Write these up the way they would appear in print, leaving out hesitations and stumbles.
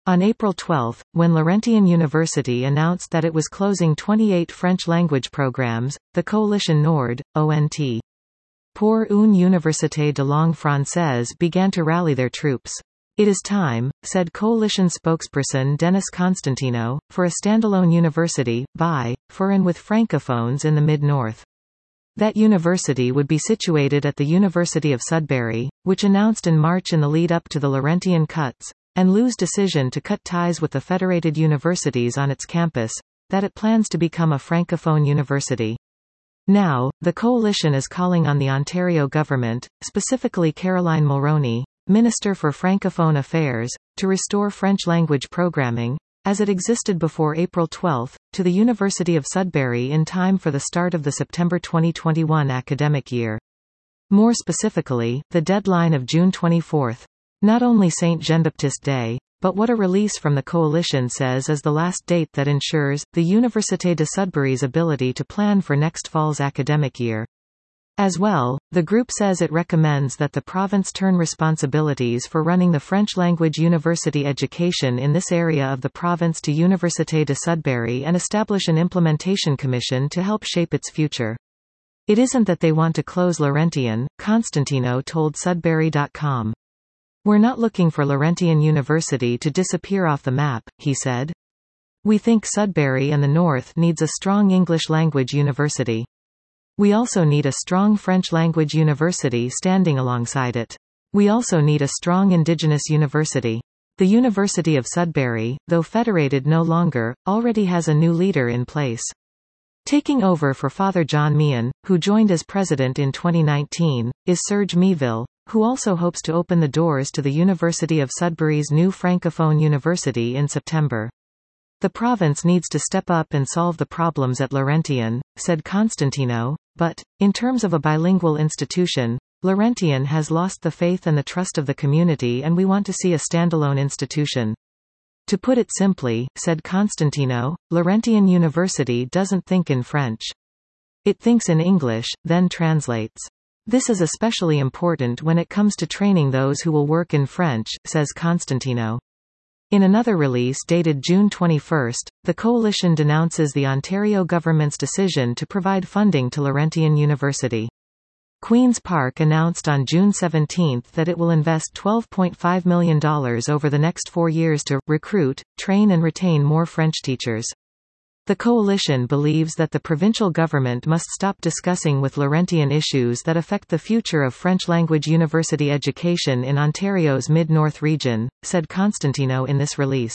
On April 12, when Laurentian University announced that it was closing 28 French-language programs, the coalition Nord, ONT. Pour une université de langue française began to rally their troops. It is time, said coalition spokesperson Denis Constantino, for a standalone university, by, for and with francophones in the mid-north. That university would be situated at the University of Sudbury, which announced in March in the lead-up to the Laurentian cuts, and Lou's decision to cut ties with the federated universities on its campus, that it plans to become a francophone university. Now, the coalition is calling on the Ontario government, specifically Caroline Mulroney, Minister for Francophone Affairs, to restore French-language programming, as it existed before April 12, to the University of Sudbury in time for the start of the September 2021 academic year. More specifically, the deadline of June 24. Not only Saint Jean-Baptiste Day, but what a release from the coalition says is the last date that ensures the Université de Sudbury's ability to plan for next fall's academic year. As well, the group says it recommends that the province turn responsibilities for running the French-language university education in this area of the province to Université de Sudbury and establish an implementation commission to help shape its future. It isn't that they want to close Laurentian, Constantino told Sudbury.com. We're not looking for Laurentian University to disappear off the map, he said. We think Sudbury and the North needs a strong English-language university. We also need a strong French-language university standing alongside it. We also need a strong Indigenous university. The University of Sudbury, though federated no longer, already has a new leader in place. Taking over for Father John Meehan, who joined as president in 2019, is Serge Meville, who also hopes to open the doors to the University of Sudbury's new Francophone University in September. The province needs to step up and solve the problems at Laurentian, said Constantino, but, in terms of a bilingual institution, Laurentian has lost the faith and the trust of the community and we want to see a standalone institution. To put it simply, said Constantino, Laurentian University doesn't think in French. It thinks in English, then translates. This is especially important when it comes to training those who will work in French, says Constantino. In another release dated June 21, the coalition denounces the Ontario government's decision to provide funding to Laurentian University. Queen's Park announced on June 17 that it will invest $12.5 million over the next 4 years to recruit, train and retain more French teachers. The coalition believes that the provincial government must stop discussing with Laurentian issues that affect the future of French-language university education in Ontario's Mid-North region, said Constantino in this release.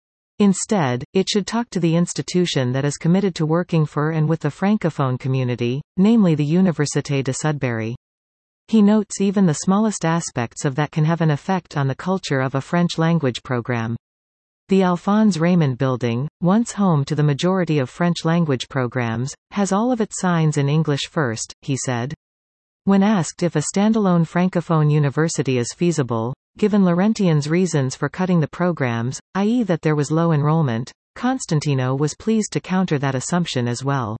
Instead, it should talk to the institution that is committed to working for and with the francophone community, namely the Université de Sudbury. He notes even the smallest aspects of that can have an effect on the culture of a French-language program. The Alphonse Raymond Building, once home to the majority of French-language programs, has all of its signs in English first, he said. When asked if a standalone francophone university is feasible, given Laurentian's reasons for cutting the programs, i.e. that there was low enrollment, Constantino was pleased to counter that assumption as well.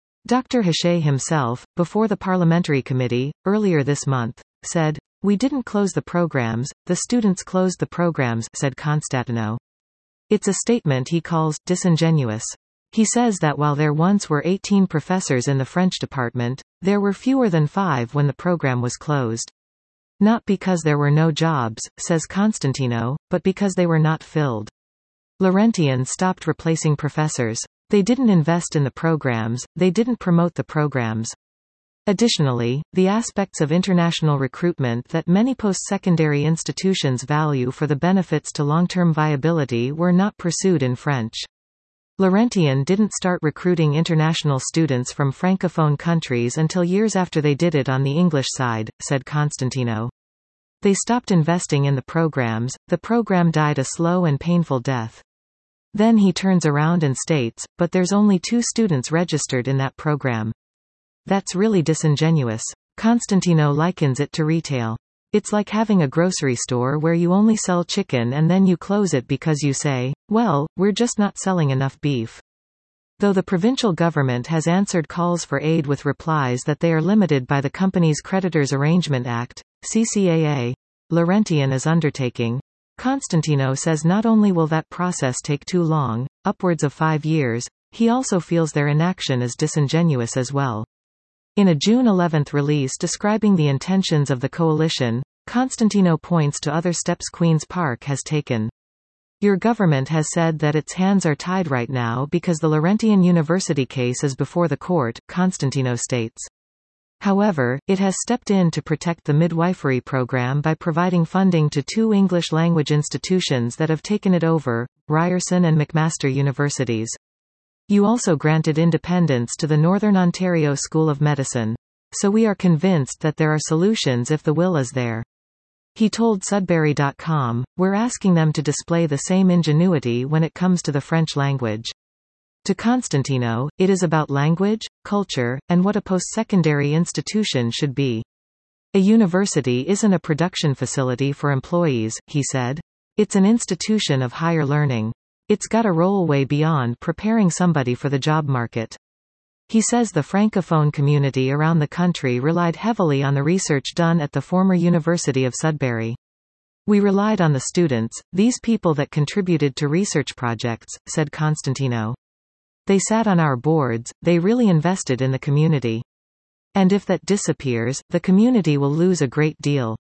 Dr. Hachey himself, before the parliamentary committee, earlier this month, said, "We didn't close the programs, the students closed the programs," said Constantino. It's a statement he calls disingenuous. He says that while there once were 18 professors in the French department, there were fewer than 5 when the program was closed. Not because there were no jobs, says Constantino, but because they were not filled. Laurentian stopped replacing professors. They didn't invest in the programs, they didn't promote the programs. Additionally, the aspects of international recruitment that many post-secondary institutions value for the benefits to long-term viability were not pursued in French. Laurentian didn't start recruiting international students from francophone countries until years after they did it on the English side, said Constantino. They stopped investing in the programs, the program died a slow and painful death. Then he turns around and states, but there's only 2 students registered in that program. That's really disingenuous. Constantino likens it to retail. It's like having a grocery store where you only sell chicken and then you close it because you say, well, we're just not selling enough beef. Though the provincial government has answered calls for aid with replies that they are limited by the Companies Creditors Arrangement Act, CCAA, Laurentian is undertaking Constantino says not only will that process take too long, upwards of 5 years, he also feels their inaction is disingenuous as well. In a June 11 release describing the intentions of the coalition, Constantino points to other steps Queen's Park has taken. Your government has said that its hands are tied right now because the Laurentian University case is before the court, Constantino states. However, it has stepped in to protect the midwifery program by providing funding to 2 English-language institutions that have taken it over, Ryerson and McMaster Universities. You also granted independence to the Northern Ontario School of Medicine. So we are convinced that there are solutions if the will is there. He told Sudbury.com, we're asking them to display the same ingenuity when it comes to the French language. To Constantino, it is about language, culture, and what a post-secondary institution should be. A university isn't a production facility for employees, he said. It's an institution of higher learning. It's got a role way beyond preparing somebody for the job market. He says the francophone community around the country relied heavily on the research done at the former University of Sudbury. We relied on the students, these people that contributed to research projects, said Constantino. They sat on our boards, they really invested in the community. And if that disappears, the community will lose a great deal.